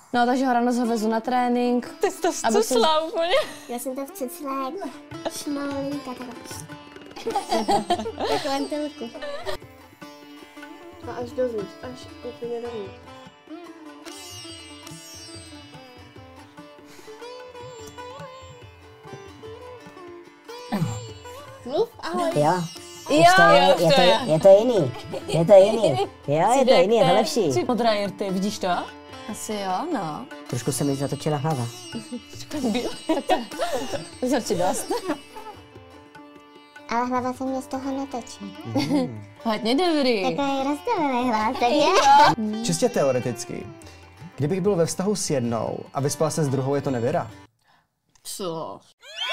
No, takže ho ráno zavezu na trénink. Ty jsi to vcucla úplně. Já jsem to vcucla jak šmolinka, tak ventilku. A až dovnitř, až úplně dovnitř. Mluv, ahoj. Jo. Je to jiný. Je to jiný. Jo, je to jiný, je to lepší. Modrá Jirty, vidíš to? Asi jo, no. Trošku se mi zatočila hlava. Zrči dost. Ale hlava se mě z toho netočí. Hodně dobrý. Takový rozdělený hlas, takže? Čistě teoreticky. Kdybych byl ve vztahu s jednou a vyspal se s druhou, je to nevěra? Co?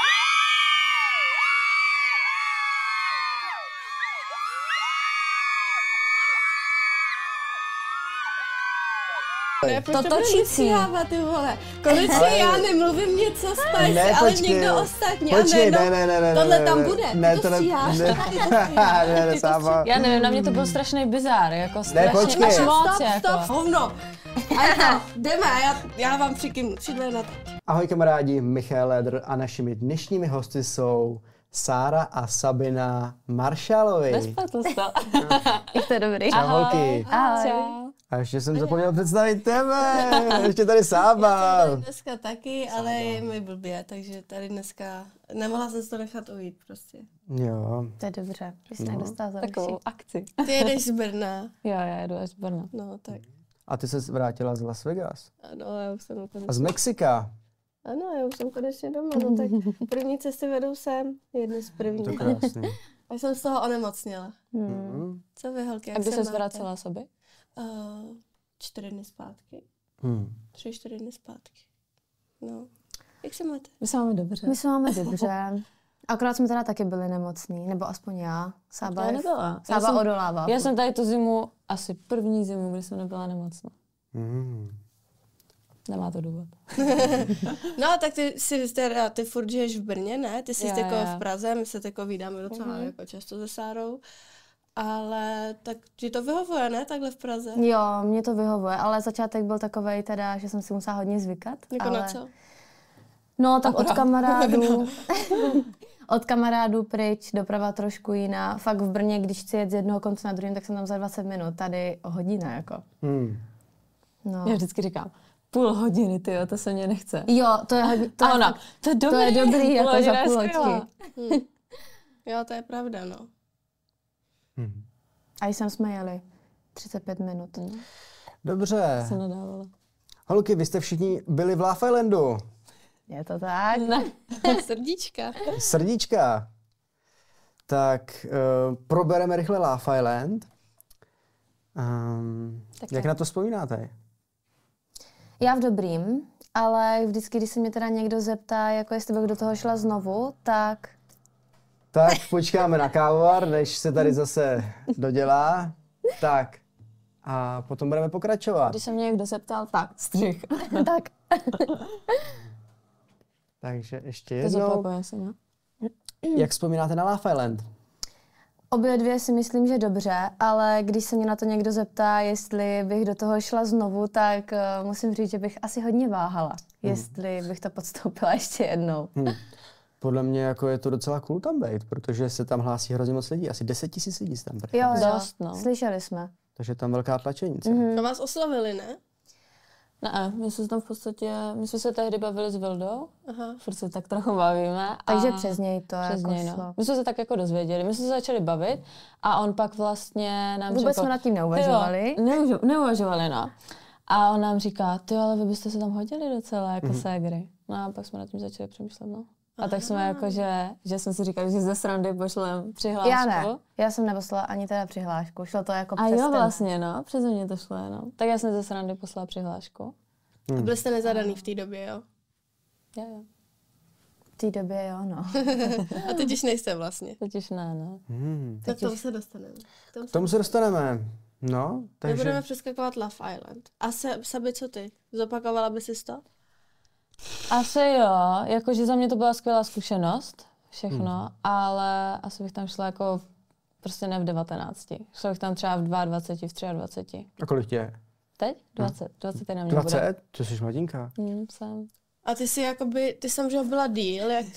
Ne, proč to točící. ty vole. Konečně já nemluvím něco spicy, Ne, ale počkej. někdo ostatní. Počkej, a ne, tohle tam bude, ne, ty to tohle- stříháš. ne, Sáva. Já nevím, na mě to byl strašný bizár, jako strašně počkej. až moc, Stop, jako. hovno. A to, jdeme, já vám přikývnu, 3, 2, 1. Ahoj kamarádi, Michal Lédr a našimi dnešními hosty jsou Sára a Sabina Maršalovi. Nespletl jsi to. Jak to je dobrý. Čau holky. Ahoj. Čau. A ještě jsem zapomněl představit tebe. Ještě tady Sába. Dneska taky, ale je mi blbě, takže tady dneska nemohla jsem si to nechat ujít prostě. Jo. To je dobře, že jsi nedostala za Takovou akci. Ty jedeš z Brna, Jo, já jedu až z Brna. no tak A ty se vrátila z Las Vegas. ano, já už jsem A konečně. z Mexika. Ano, já už jsem konečně doma, no tak první cesty vedou sem, jednu z To první. krásný. A jsem z toho onemocněla. Hmm. Co vy, holky, A jak kdy se jsi máte? vracela sobě? 4 dny zpátky. Hmm. 3-4 dny zpátky. No. Jak se máte? My se máme dobře. My se máme dobře. Akorát jsme teda taky byli nemocní, nebo aspoň já. Sába, Já nebyla. Sába odolává. Já jsem tady tu zimu, asi první zimu, kdy jsem nebyla nemocná. Hmm. Nemá to důvod. No, tak ty furt žiješ v Brně, ne? Ty jsi Jo, jako jo. v Praze, my se jako vídáme docela jako často se Sárou. Ale tak ti to vyhovuje, ne? Takhle v Praze. Jo, mě to vyhovuje, ale začátek byl takovej teda, že jsem si musela hodně zvykat. Jako ale... na co? No, tak od kamarádů. Od kamarádů pryč, doprava trošku jiná. Fakt v Brně, když chci jet z jednoho konce na druhý, tak jsem tam za 20 minut. Tady hodina, jako. Hmm. No. Já vždycky říkám, půl hodiny, tyjo, to se mě nechce. Jo, to je hodně... A ona, to je dobrý, to je dobrý, jako hodina za je půl skvělá. hoďky. Jo, to je pravda, no. Hmm. A jsem jsme jeli 35 minut. Dobře. Se nadávala. Holky, vy jste všichni byli v Love Islandu. Je to tak? Ne. Srdíčka. Srdíčka. Tak probereme rychle Love Island. Jak na to vzpomínáte? Já v dobrým, ale vždycky, když se mě teda někdo zeptá, jako jestli bych do toho šla znovu, tak Tak počkáme na kávovar, než se tady zase dodělá. Tak. A potom budeme pokračovat. Když se mě někdo zeptal, tak, střih. tak. Takže ještě To jednou. zopakuje se, no. Jak vzpomínáte na Love Island? Obě dvě si myslím, že dobře, ale když se mě na to někdo zeptá, jestli bych do toho šla znovu, tak musím říct, že bych asi hodně váhala, jestli bych to podstoupila ještě jednou. Podle mě jako je to docela cool tam být, protože se tam hlásí hrozně moc lidí. Asi 10 000 lidí se tam prý. Jo, Dost, no. Slyšeli jsme. Takže tam velká tlačenice. To vás oslavili, ne? Ne, my jsme se tam v podstatě, my jsme se tehdy bavili s Vildou, Aha. furt se tak trochu bavíme. Takže a přes něj to přes jako něj, no. šlo. My jsme se tak jako dozvěděli, my jsme se začali bavit a on pak vlastně nám Vůbec řekl... jsme nad tím neuvažovali. Jo, neuvažovali, no. A on nám říká, ty ale vy byste se tam hodili docela jako ségry. No a pak jsme nad tím začali přemýšlet, no. A tak jsme jako, že jsem si říkal, že ze srandy pošlem přihlášku. Já ne, já jsem neposlala ani teda přihlášku, šlo to jako A přes jo, ten... vlastně, no, přes mě to šlo, no. Tak já jsem ze srandy poslala přihlášku. A byli jste nezadaný v té době, jo? Jo. V té době jo, no. A teď už nejste vlastně. Teď už ne, no. Tak k tomu se dostaneme. K tomu se dostaneme. No, My takže... budeme přeskakovat Love Island. A Sabi, co ty? Zopakovala by si to? Asi jo, jakože za mě to byla skvělá zkušenost, všechno, ale asi bych tam šla jako prostě ne v 19. Šla bych tam třeba v 22, v 23. A kolik tě je? Teď? 20 na mě 20? bude. To jsi mladinka. Jsem. A ty jsi jakoby, ty jsem, že byla díl, jak...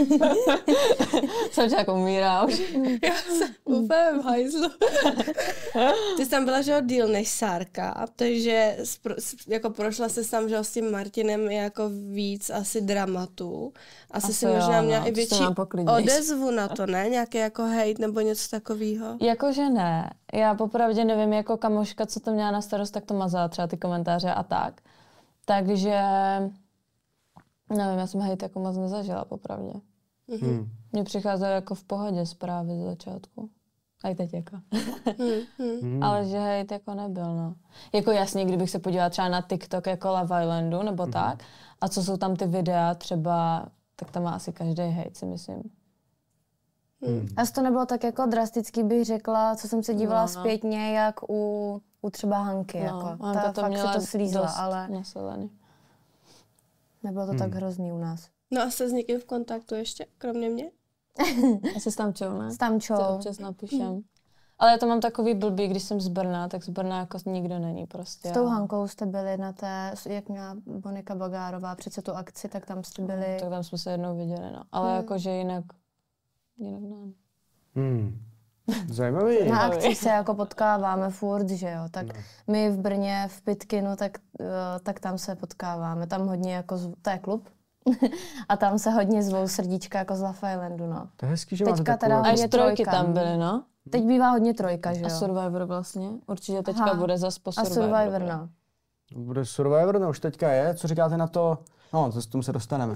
Jsem jako umírá už. Já jsem úplně v hajzlu. Ty jsi tam byla, že díl než Sárka, takže jako prošla jsi tam, že s tím Martinem jako víc asi dramatů. Asi si možná měla i větší odezvu na to, ne? Nějaký jako hejt nebo něco takového? Jakože ne. Já popravdě nevím, jako kamoška, co to měla na starost, tak to mazala třeba ty komentáře a tak. Takže... Nevím, já jsem hejt jako moc nezažila, popravdě. Mně přicházely jako v pohodě zprávy z začátku. A i teď jako. Ale že hejt jako nebyl, no. Jako jasně, kdybych se podívala třeba na TikTok jako Love Islandu nebo tak, a co jsou tam ty videa třeba, tak tam má asi každý hejt, si myslím. Asi to nebylo tak jako drastický, bych řekla, co jsem se dívala zpětně, jak u třeba Hanky. Jako. Hanka to fakt měla si to slízla, dost ale nasolený. nebylo to tak hrozný u nás. No a jste s někým v kontaktu ještě, kromě mě? Asi s Tamčou, ne? S Tamčou. Co občas napíšem. Ale já to mám takový blbý, když jsem z Brna, tak z Brna jako nikdo není prostě. S tou Hankou jste byli na té, jak měla Bonika Bagárová přece tu akci, tak tam jste byli. Tak tam jsme se jednou viděli, no. Ale jakože jinak ne. Zajímavý. Na akci se jako potkáváme furt, že jo. Tak my v Brně, v Pitkinu, tak tam se potkáváme. Tam hodně jako, to je klub. A tam se hodně zvou srdíčka jako z Love Islandu, no. To je hezký, že máte Teďka takovou... teda A i trojky tam byly, no. Teď bývá hodně trojka, že jo. A Survivor vlastně. Určitě teďka bude zas po A Survivor. Survivor, no. Bude Survivor, no už teďka je. Co říkáte na to? No, to s tomu se dostaneme.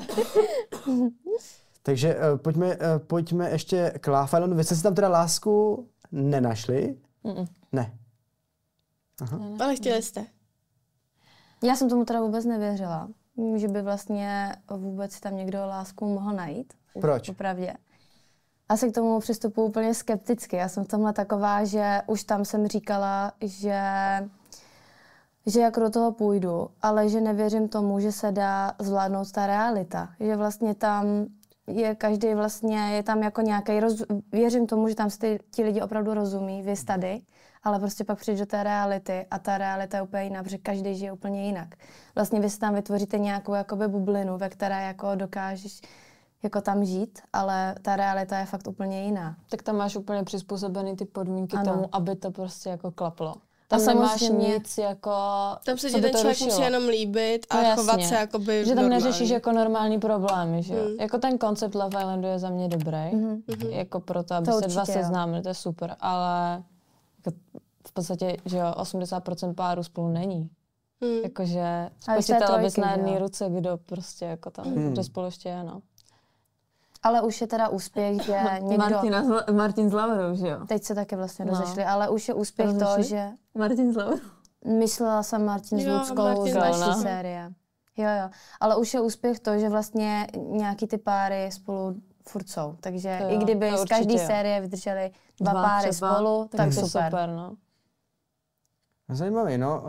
Takže pojďme ještě k Love Islandu. Vy jste si tam teda lásku nenašli? Ne. Aha. Ale chtěli jste. Já jsem tomu teda vůbec nevěřila, že by vlastně vůbec tam někdo lásku mohl najít. Proč? Popravdě. Asi k tomu přistupuji úplně skepticky. Já jsem v tomhle taková, že už tam jsem říkala, že jako do toho půjdu, ale že nevěřím tomu, že se dá zvládnout ta realita. Že vlastně tam je každý vlastně, je tam jako nějaký věřím tomu, že tam si ti lidi opravdu rozumí, vy tady, ale prostě pak přijde do té reality a ta realita je úplně jiná, protože každý žije úplně jinak. Vlastně vy si tam vytvoříte nějakou jakoby bublinu, ve které jako dokážeš jako tam žít, ale ta realita je fakt úplně jiná. Tak tam máš úplně přizpůsobený ty podmínky tomu, aby to prostě jako klaplo. A Tam nemáš nic jako, tam se ti ten člověk musí jenom líbit a chovat se jakoby že tam normálně. neřešíš jako normální problémy, že jo. Jako ten koncept Love Islandu je za mě dobrý, jako proto, aby se dva seznámili, to je super, ale jako v podstatě, že jo, 80% párů spolu není. Jakože spočítala bys na jedné ruce, kdo prostě jako tam, kdo spolu ještě je, no. Ale už je teda úspěch, že někdo... Martin s Laurou, že jo? Teď se taky vlastně rozešli, ale už je úspěch to, že... Martin s Laurou? Myslela jsem Martin s Ludskou z naší série. Jo. Ale už je úspěch to, že vlastně nějaký ty páry spolu furt jsou. Takže i kdyby z každé série vydrželi dva páry třeba spolu, tak super. No. Zajímavý, no.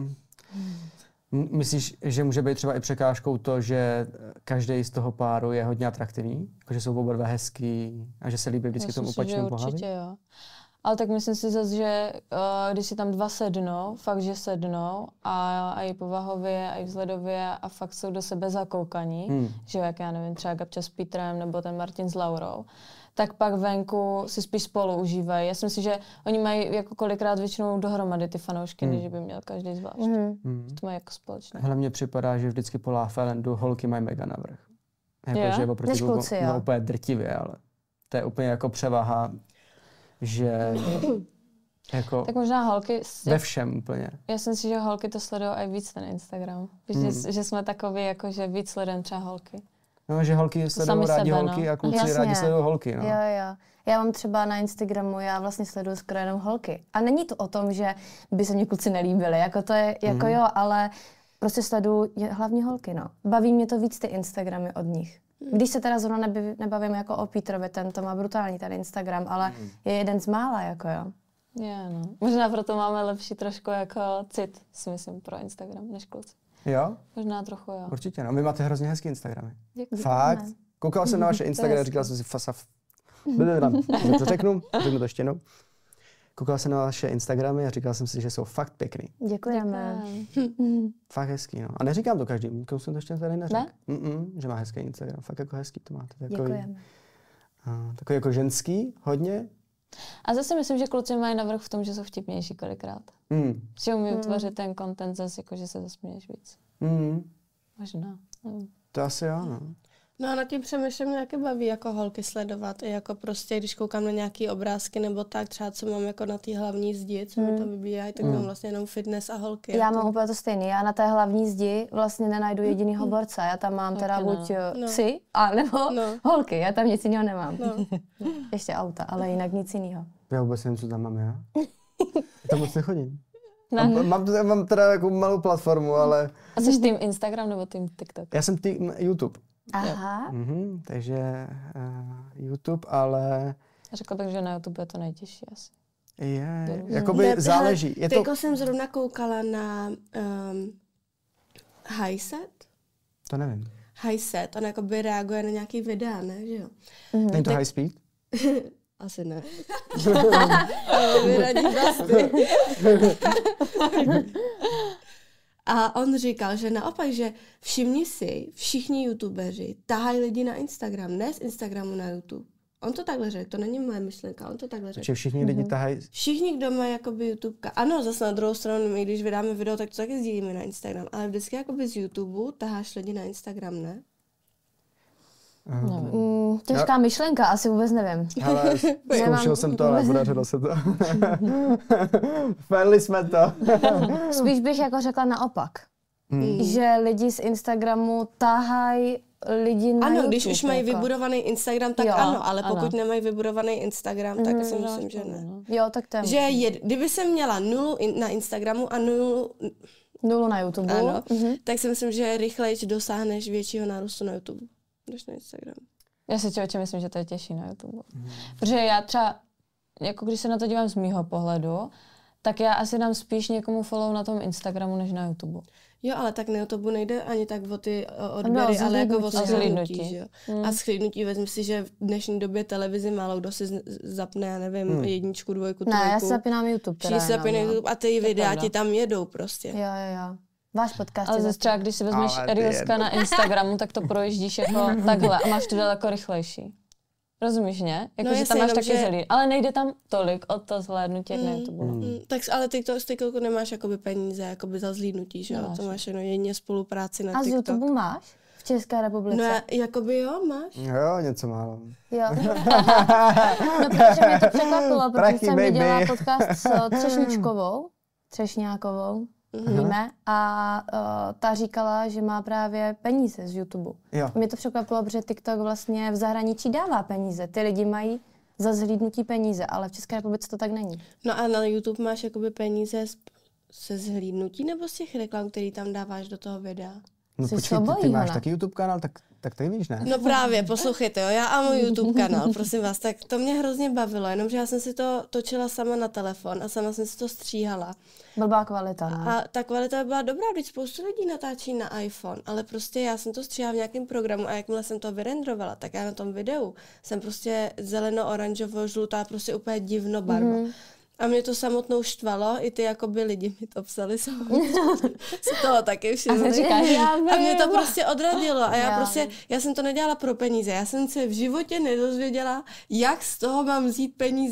Myslíš, že může být třeba i překážkou to, že každý z toho páru je hodně atraktivní? Jako, že jsou oba dva hezký a že se líbí vždycky tomu opačnému pohlaví? Určitě jo. Ale tak myslím si zase, že když si tam dva sednou, fakt, že sednou a i povahově, a i vzhledově a fakt jsou do sebe zakoukaní, že jak já nevím, třeba Gabča s Petrem nebo ten Martin s Laurou, tak pak venku si spíš spolu užívají. Já si myslím, že oni mají jako kolikrát většinou dohromady ty fanoušky, než by měl každý zvlášť. To mají jako společné. Hele, mně připadá, že vždycky po Love Islandu holky mají mega navrch. Jako, že oproti kluci, úplně drtivě, ale to je úplně jako převaha, že jako tak možná holky... Ve všem úplně. Já si myslím, že holky to sledují i víc ten Instagram. Že jsme takový, jako, že víc sledujeme třeba holky. No, že holky sledují rádi holky a kluci rádi sledují holky. No. Jo. Já mám třeba na Instagramu, já vlastně sleduju skoro jenom holky. A není to o tom, že by se mě kluci nelíbili, jako to je, jako jo, ale prostě sleduju hlavně holky, no. Baví mě to víc ty Instagramy od nich. Když se teda zrovna nebavím jako o Petrovi, ten to má brutální, ten Instagram, ale je jeden z mála, jako jo. Je, no. Možná proto máme lepší trošku jako cit, si myslím, pro Instagram, než kluci. Jo? Možná trochu, jo. Určitě, no. Vy máte hrozně hezký Instagramy. Děkuji. Fakt? Koukal jsem na vaše Instagram a říkal jsem si fasaf. To řeknu to ještě jednou. Koukal jsem na vaše Instagramy a říkal jsem si, že jsou fakt pěkný. Děkujeme. Fakt hezký, no. A neříkám to každému, nikomu jsem to ještě tady neřekl. Že má hezký Instagram, fakt jako hezký to máte. Děkujeme. Takový jako ženský, hodně. A zase myslím, že kluci mají navrch v tom, že jsou vtipnější kolikrát. Že umí utvořit ten content zase, jako že se zasměješ víc. Možná. To asi jo, no. No a nad tím přemýšlím, mě jaké baví jako holky sledovat. I jako prostě, když koukám na nějaký obrázky nebo tak, třeba co mám jako na té hlavní zdi, co mi to vybíjají, tak mám vlastně jenom fitness a holky. Já mám úplně to stejné. Já na té hlavní zdi vlastně nenajdu jedinýho borce. Já tam mám teda buď psy, nebo holky. Já tam nic jiného nemám. Ještě auta, ale jinak nic jiného. Já vůbec nevím, co tam mám já. Tam moc nechodím. Mám teda jako malou platformu, ale... A jsi tým Instagram nebo tým TikTok? Já jsem tým YouTube. Aha. Takže YouTube, ale... Řekla bych, že na YouTube je to nejtěžší asi. Jakoby záleží. Teďko jsem zrovna koukala na Highset. To nevím. Highset, on jakoby reaguje na nějaký videa, ne, že jo? Není to High Speed? Asi ne. A on říkal, že naopak, že všimni si, všichni youtubeři tahají lidi na Instagram, ne z Instagramu na YouTube. On to takhle řekl, to není moje myšlenka, on to takhle řekl. Že všichni lidi tahají... Všichni, kdo má jakoby YouTubeka. Ano, zase na druhou stranu, my když vydáme video, tak to taky sdílíme na Instagram, ale vždycky jakoby z YouTube taháš lidi na Instagram, ne? Těžká myšlenka, asi vůbec nevím. Ale zkoušel jsem to, ale podařilo se to. Spadli jsme to. Spíš bych jako řekla naopak. Že lidi z Instagramu tahají lidi na YouTube. Ano, když už mají vybudovaný Instagram, tak ano, ale pokud nemají vybudovaný Instagram, tak si myslím, že ne. Jo, tak to je kdyby jsem měla 0 na Instagramu a 0 na YouTube, ano, tak si myslím, že rychleji dosáhneš většího nárůstu na YouTube než na Instagram. Já si člověče myslím, že to je těžší na YouTube. Protože já třeba, jako když se na to dívám z mýho pohledu, tak já asi dám spíš někomu follow na tom Instagramu, než na YouTube. Jo, ale tak na YouTube nejde ani tak o ty odběry, ale jako o shlídnutí, že jo. A shlídnutí, vezmi si, že v dnešní době televizi málo kdo si zapne, já nevím, 1, 2, 3. Ne, já si zapínám YouTube. Všichni si zapínají YouTube a ty videa ti tam jedou prostě. Jo. Váš podcast. Ale zase třeba, když si vezmeš Reelska na Instagramu, tak to projíždíš jako takhle a máš to daleko rychlejší. Rozumíš, ne? Jako, že tam máš taky zelí. Ale nejde tam tolik od to zhlédnutí na YouTube. Tak, ale ty z TikToku nemáš jakoby peníze jakoby za zhlídnutí, že jo? To máš jenom jedině spolupráci na TikTok. A z YouTube máš? V České republice? No, jakoby jo, máš. Jo, něco málo. Jo. No, protože mě to překvapilo, protože jsem viděla podcast s Třešňákovou. Víme, a ta říkala, že má právě peníze z YouTube. Jo. Mě to překvapilo, protože TikTok vlastně v zahraničí dává peníze. Ty lidi mají za zhlídnutí peníze, ale v České republice to tak není. No a na YouTube máš jakoby peníze se zhlídnutí nebo z těch reklam, který tam dáváš do toho videa? No počkej, ty máš taky YouTube kanál, tak ty víš, ne? No právě, poslouchejte, jo, já a můj YouTube kanál, prosím vás, tak to mě hrozně bavilo, jenomže já jsem si to točila sama na telefon a sama jsem si to stříhala. Blbá kvalita, ne? A ta kvalita byla dobrá, když spoustu lidí natáčí na iPhone, ale prostě já jsem to stříhala v nějakém programu a jakmile jsem to vyrendrovala, tak já na tom videu jsem prostě zeleno-oranžovo-žlutá, prostě úplně divno barva. A mě to samotnou štvalo, i ty jakoby lidi mi to psali si toho taky všimli. A mě to prostě odradilo. A já jsem to nedělala pro peníze. Já jsem se v životě nedozvěděla, jak z toho mám vzít peníze.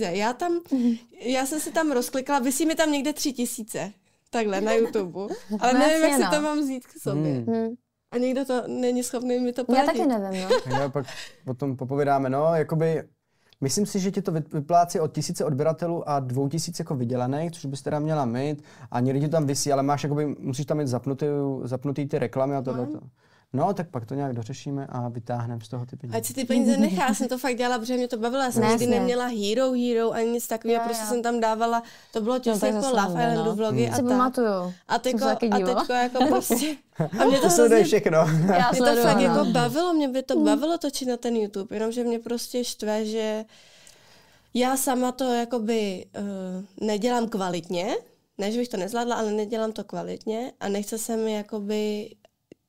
Já jsem si tam rozklikla, vysí mi tam někde 3000. Takhle na YouTube. Ale nevím, jak si to mám vzít k sobě. A někdo to není schopný mi to poradit. Já taky nevím, no. Já pak potom popovídáme, no, jakoby... Myslím si, že ti to vyplácí od 1000 odběratelů a 2000 jako vydělaných, což bys teda měla mít. A někdy ti tam visí, ale máš jakoby, musíš tam mít zapnutý ty reklamy a tohleto. No, tak pak to nějak dořešíme a vytáhneme z toho ty peníze. Ať si ty peníze nechá, já jsem to fakt dělala, protože mě to bavilo. Já jsem nikdy neměla Hero ani nic takového, prostě jsem tam dávala, to bylo těsně jako Love Islandu vlogy a tak. A teďko jako prostě... A mě to hrozně... všechno. Mě to fakt jako bavilo, mě by to bavilo točit na ten YouTube, jenomže mě prostě štve, že já sama to jakoby nedělám kvalitně, ne, že bych to nezvládla, ale nedělám to kvalitně a nechce se mi jakoby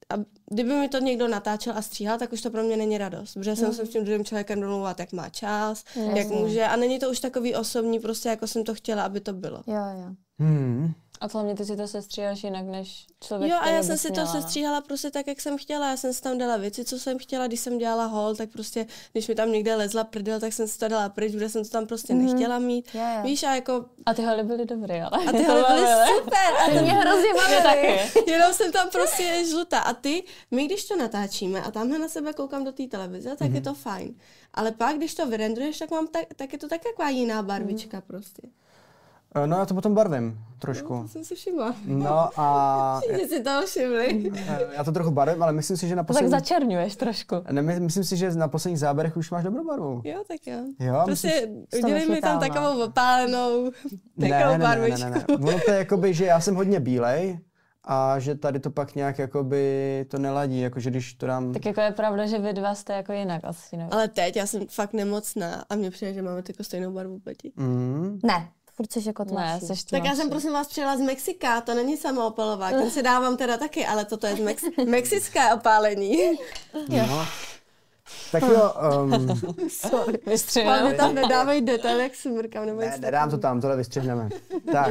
kdyby mi to někdo natáčel a stříhal, tak už to pro mě není radost, protože jsem se s tím druhým člověkem domluvat, jak má čas, jak může a není to už takový osobní, prostě jako jsem to chtěla, aby to bylo. Jo. A hlavně ty si to sestříháš jinak než člověk, Jo, a já který jsem bys si to měla, no. sestříhala prostě tak, jak jsem chtěla. Já jsem si tam dala věci, co jsem chtěla. Když jsem dělala hol, tak prostě, když mi tam někde lezla prdel, tak jsem si to dala pryč, protože jsem to tam prostě nechtěla mít. Jo. Víš, a jako... A ty holy byly dobrý, ale... A ty holy byly super. A Ty mě hrozně bavily. taky. jenom jsem tam prostě žlutá. A my, když to natáčíme a tamhle na sebe koukám do té televize, tak je to fajn. Ale pak, když to vyrenduješ, tak je to tak taková jiná barvička prostě. No já to potom barvím trošku. To jsem si všimla. No a Všichni si toho všimli. já to trochu barvím, ale myslím si, že na Tak poslední... začerňuješ trošku. Ne, myslím si, že na posledních záběrech už máš dobrou barvu. Jo, tak jo. Jo, Prostě to udělej mi tam vychytala. takovou opálenou, takovou barvičku. Ne. Ono to je jakoby, že já jsem hodně bílej a že tady to pak nějak jakoby to neladí, jakože když to dám... Tak jako je pravda, že vy dva jste jako jinak asi, nebo? Ale teď já jsem fakt nemocná a mně přijde, že máme jako stejnou barvu pleti. Ne, furt jsi jako Ne, tmavší. seš Tak já jsem prosím vás přijela z Mexika, to není samoopalovák, ten si dávám teda taky, ale toto je mexické opálení. No. Tak jo, Hlavně Vystřihujeme. tam nedávají detail, jak smrkám, nebo ne, nedám to tam, tohle vystřihneme. Tak.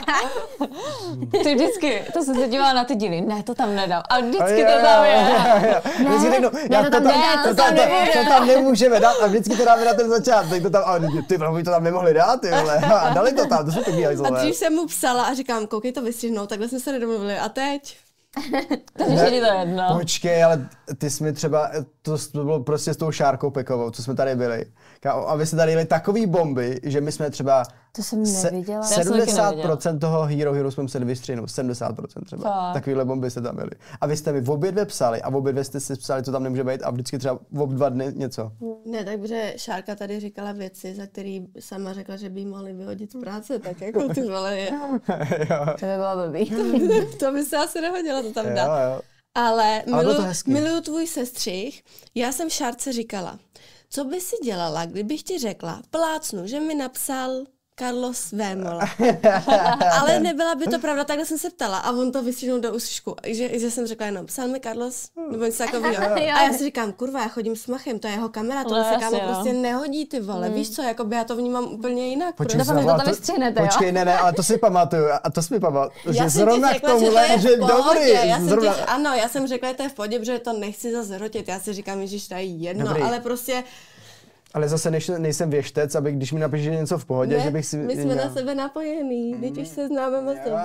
Ty vždycky, to jsem se dívala na ty díly, ne, to tam nedám, ale vždycky to tam je. Vždycky řeknu, to tam nedám, to tam nemůžeme dát a vždycky to dáme na ten začátek. To tam, ale ty to tam nemohli dát, ty vole. A dali to tam, to jsme to dělali A zlové. dřív jsem mu psala a říkám, koukej to vystřihnout, takhle jsme se nedomluvili. A teď? To už je to jedno. Počkej, ale ty jsi mi třeba, to bylo prostě s tou Šárkou Pekovou, co jsme tady byli. A vy jste tady jeli takový bomby, že my jsme třeba To jsem neviděla. 70% toho Hero jsme museli vystřihnout, 70% třeba. Fakt. Takovýhle bomby jste tam byli. A vy jste mi v obě dvě psali a v obě dvě jste si psali, co tam nemůže být a vždycky třeba v 2 dny něco. Ne, takže Šárka tady říkala věci, za který sama řekla, že by jí mohli vyhodit z práce, tak jako ty vole je. To by bylo blbý. To by se asi nehodilo to tam Jo, dát. jo. Ale bylo to hezký. miluju tvůj sestřih. Já jsem Šárce říkala, co by si dělala, kdybych ti řekla, plácnu, že mi napsal Carlos Vémola. Ale nebyla by to pravda, takhle jsem se ptala a on to vystřihnul do úšku. Že jsem řekla jenom, psal mi Carlos, nebo něco takového. A já si říkám, kurva, já chodím s Machem, to je jeho kamera, to No, se kámo jasně, no. prostě nehodí, ty vole. Víš co, jakoby já to vnímám úplně jinak. Doufám, že to tam vystřihnete, jo? Počkej, ne, ale to si pamatuju, a to si mi pamatuju, že Já jsem zrovna ti k řekla, že to tomuhle, je že v pohodě. dobrý, Ano, já jsem řekla, že to je v pohodě, protože to nechci zase hrotit. Já si říkám, že to je jedno, Dobrý. ale prostě ale zase nejsem věštec, aby když mi napíše, že je něco v pohodě, že bych si... my jsme na sebe napojení, teď už se známe moc dobře.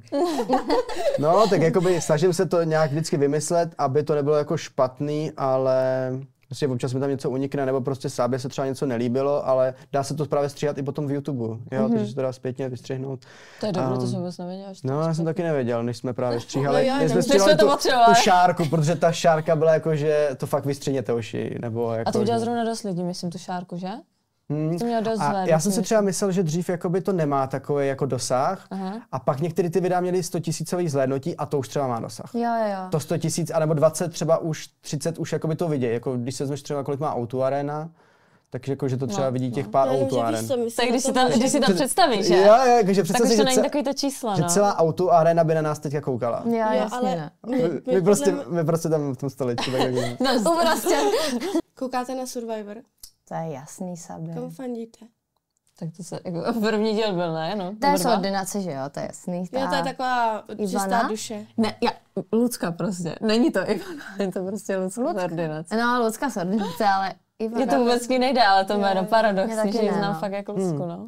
No, tak jakoby snažím se to nějak vždycky vymyslet, aby to nebylo jako špatný, ale prostě občas mi tam něco unikne, nebo prostě sábě se třeba něco nelíbilo, ale dá se to právě stříhat i potom v YouTube, jo, takže se to dá zpětně vystřihnout. To je dobré, to jsem vůbec nevěděla. No, já jsem taky nevěděl, než jsme právě stříhali. No jo, Než no, stříhali to tu potřebovali. Šárku, protože ta Šárka byla jako, že to fakt vystřihněte uši, nebo jako... A to udělal že- zrovna dost lidí, myslím, tu Šárku, že? To měl dost A zlé, já jsem myslím, si třeba myslel, že dřív jakoby to nemá takový jako dosah, a pak některé ty videa měly 100 000 zhlédnutí a to už třeba má dosah. Jo. To 100 000, anebo 20, třeba už 30 už jakoby to vidějí. Jako když se vezmeš třeba, kolik má O2 Arena, takže jako, že to třeba vidí těch pár O2 Aren. Tak když si tam představíš, že? Jo, takže Tak představ už si, to že, není takový to číslo, že no. celá O2 Arena by na nás teďka koukala. Jo, Jo, jasně ale ne. My prostě tam v tom stolečku. Tak jako... Koukáte na Survivor? To je jasný, Sabi. Komu fandíte? Tak to se, jako první díl byl, ne? No, To je nebo dva? ordinace, že jo, to je jasný. Jo, to je taková čistá Ivana? duše. Ne, Lucka prostě. Není to Ivana, je to prostě Lucka z ordinace. No, Lucka z ordinace, ale Ivana. Je to vůbec nejde, ale to jméno Mě paradoxní, taky že ji ne, znám no. fakt jako Lucku, no.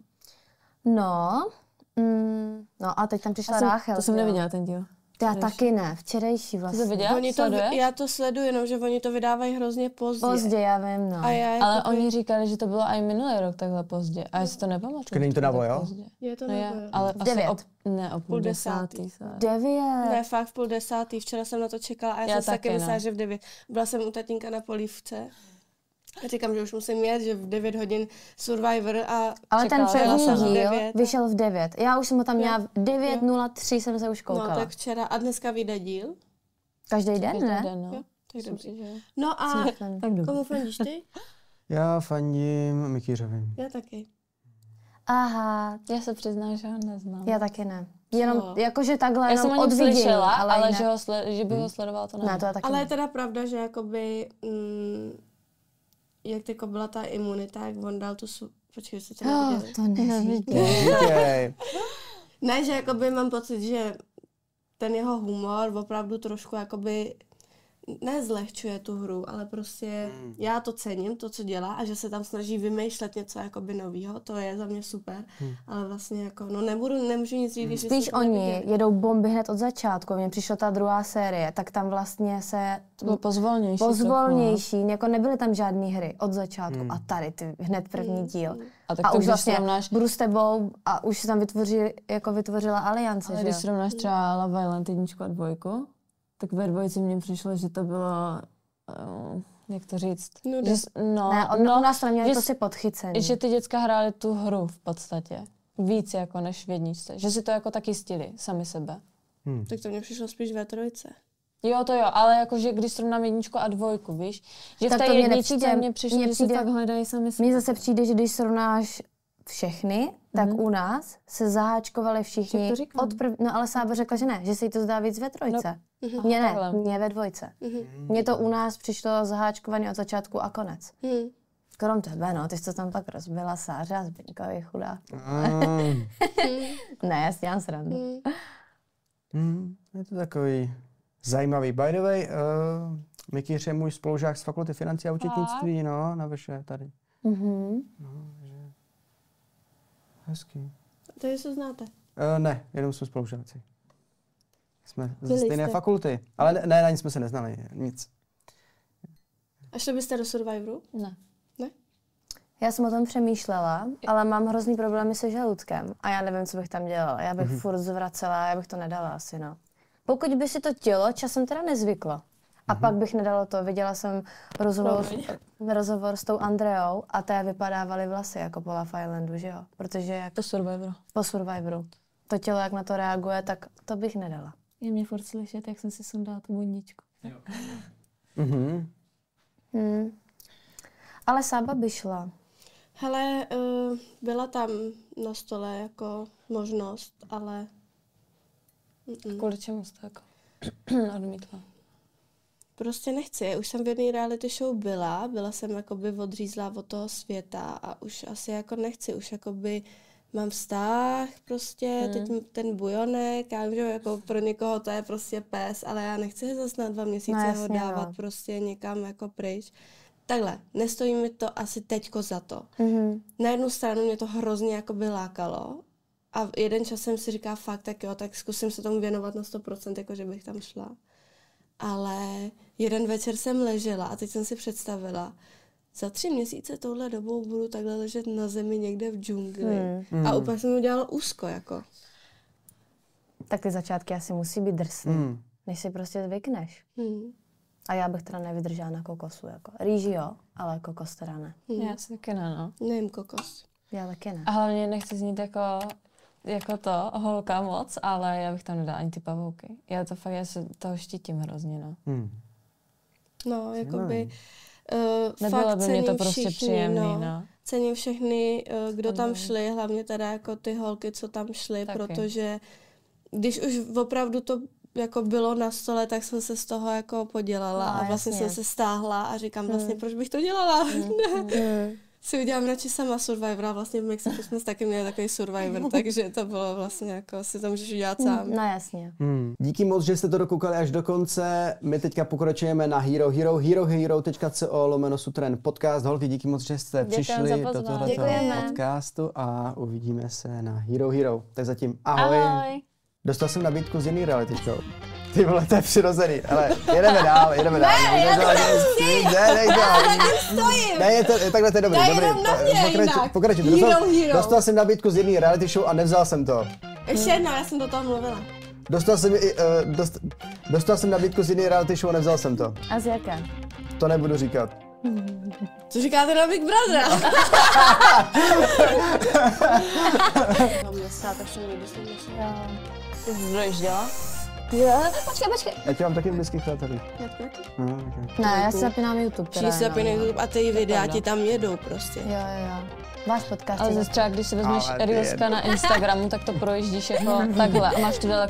No a teď tam přišla Ráchel. To jsem jo. neviděla ten díl. Já taky ne, včerejší Ty vlastně. to viděla? Já to sleduju, jenom že oni to vydávají hrozně pozdě. Pozdě, já vím, no. A já jako Ale oni říkali, že to bylo i minulý rok takhle pozdě. A já si to nepamatuju. není to na Vojo? pozdě. je to No nebo je, ale asi 9. o půl desátý. 9. Ne, fakt v 10:30. Včera jsem na to čekala a já jsem si taky taky, myslela, no. že v 9. Byla jsem u tatínka na polívce. A říkám, že už musím jet, že v 9 hodin Survivor a Ale ten Čekala první jsem v díl 9. vyšel v 9. Já už jsem ho tam měla v 9:03 jsem se už koukala. no tak včera a dneska vyjde díl. Každý den, ne? Den, no. Jo, tak dobře. Myslím, že- No a Tak dobře. komu fandíš ty? Já fandím Mikýřovi. Já taky. Aha, Já se přiznám, že ho neznám. já taky ne. Jenom jakože takhle, Já jsem jenom o od něm vidění, slyšela, ale jinak- že by ho sledovala, to ne. Ne, to je taky Ale ne. je teda pravda, že jakoby, jak jako byla ta imunita, jak on dal tu počkej, jste to neviděli? To nevidím. Říkej. Ne, že jakoby mám pocit, že ten jeho humor opravdu trošku jakoby nezlehčuje tu hru, ale prostě já to cením, to, co dělá a že se tam snaží vymýšlet něco jakoby novýho, to je za mě super, ale vlastně jako, no nemůžu nic říct, když Spíš jste to oni neviděli. jedou bomby hned od začátku. Mně přišla ta druhá série, tak tam vlastně se To bylo pozvolnější. pozvolnější, jako nebyly tam žádné hry od začátku. A tady ty hned první díl. A tak A to, už když vlastně srovnáš, budu s tebou a už se tam vytvořila aliance, ale že když jo? srovnáš třeba Love Island 1 a 2, tak ve 2 mně přišlo, že to bylo, jak to říct? Nuda. Že, Ne, u nás to neměli že- prostě podchycený. že ty děcka hrály tu hru v podstatě. Víc jako než v 1. Že si to jako taky stili sami sebe. Tak to mně přišlo spíš ve 3. Jo, to jo, ale jakože když srovnám 1 a 2, víš? Že Tak v té to mně 1 nepřijde, mně přišlo, mně že si přijde- fakt hledají sami sebe. Mně zase přijde, že když srovnáš všechny, tak u nás se zaháčkovali všichni Jak to říkám? No ale Sába řekla, že ne, že se jí to zdá víc ve 3. Mně ne, takhle. mně ve 2. Mně to u nás přišlo zaháčkovaně od začátku a konec. Krom tebe, no, ty jsi to tam pak rozbila Sáře a Zbyňkovi chudá. Ne, já si dělám srandu. Je to takový zajímavý. By the way, Mikýř je můj spolužák z fakulty financí a účetnictví, no, na Veše tady. Hezký. To se znáte. Ne, jenom jsme spolužáci. Jsme ze Byli stejné jste. fakulty. Ale ne, na nic jsme se neznali, nic. A šli byste do Survivoru? Ne. Ne? Já jsem o tom přemýšlela, ale mám hrozný problémy se žaludkem a já nevím, co bych tam dělala. Já bych furt zvracela, já bych to nedala asi, no. Pokud by si to tělo časem teda nezvyklo. A pak bych nedala to. Viděla jsem rozhovor s tou Andreou a té vypadávaly vlasy jako po Love Islandu, že jo? Protože jak To Survivor. po Survivoru. To tělo, jak na to reaguje, tak to bych nedala. Je mě furt slyšet, jak jsem si sundala tu bundičku. Ale Sába by šla. Hele, byla tam na stole jako možnost, ale Kvůli čemu jste jako odmítla? prostě nechci. Už jsem v jedné reality show byla jsem jakoby odřízlá od toho světa a už asi jako nechci, už jakoby mám vztah prostě, teď ten bujonek, já vím, že jako pro někoho to je prostě pes, ale já nechci zase na 2 měsíce No, ho jasně, dávat no. prostě někam jako pryč. Takhle, nestojí mi to asi teďko za to. Na jednu stranu mě to hrozně jakoby lákalo a jeden čas jsem si říká fakt, tak jo, tak zkusím se tomu věnovat na 100%, jako že bych tam šla. Ale jeden večer jsem ležela a teď jsem si představila, za 3 měsíce touhle dobou budu takhle ležet na zemi někde v džungli. A úplně jsem mi udělala úzko, jako. Tak ty začátky asi musí být drsný, než si prostě zvykneš. A já bych teda nevydržela na kokosu, jako. Rýži jo, ale kokos teda ne. Já si taky ne, no. Nejím kokos. Já taky ne. A hlavně nechci znít jako to, holka moc, ale já bych tam nedala ani ty pavouky. Já se toho štítím hrozně, no. No, jakoby... Nebylo fakt by mě to cením prostě všichni, příjemný, no. Cením všechny, kdo tam šli, hlavně teda jako ty holky, co tam šly, Taky. protože když už opravdu to jako bylo na stole, tak jsem se z toho jako podělala No, a vlastně jasně. jsem se stáhla a říkám vlastně, proč bych to dělala? Si udělám radši sama Survivor a vlastně v Mexiku jsme taky měli takový Survivor, takže to bylo vlastně jako, si to můžeš udělat sám. No jasně. Díky moc, že jste to dokoukali až do konce. My teďka pokračujeme na herohero.co/Sutren podcast. Holky, díky moc, že jste Děkujeme přišli za do pozvání. tohoto Děkujeme. podcastu a uvidíme se na Hero Hero. Tak zatím ahoj. Ahoj. Dostal jsem nabídku z jiný reality show. Ty vole, to je přirozený, ale jedeme dál. Ne, já to stojím. Ne, je takhle to je dobrý. jenom na mě jinak. Pokračuj. Hero. Dostal jsem nabídku z jiný reality show a nevzal jsem to. Ještě jednou, já jsem do toho mluvila. Dostal jsem nabídku z jiný reality show a nevzal jsem to. A z jaké? To nebudu říkat. Co říkáte na Big Brothera? Tak jsem nejdu Ty jsi dojížděla? Počkej. Já tě mám taky v blízkých přátelích. Ne, já si zapínám YouTube. Všichni si zapínají YouTube a ty videa pravda. ti tam jedou prostě. Jo. Váš podcast. Ale zase třeba, když si vezmeš Reelska na Instagramu, tak to projíždíš jako takhle a máš to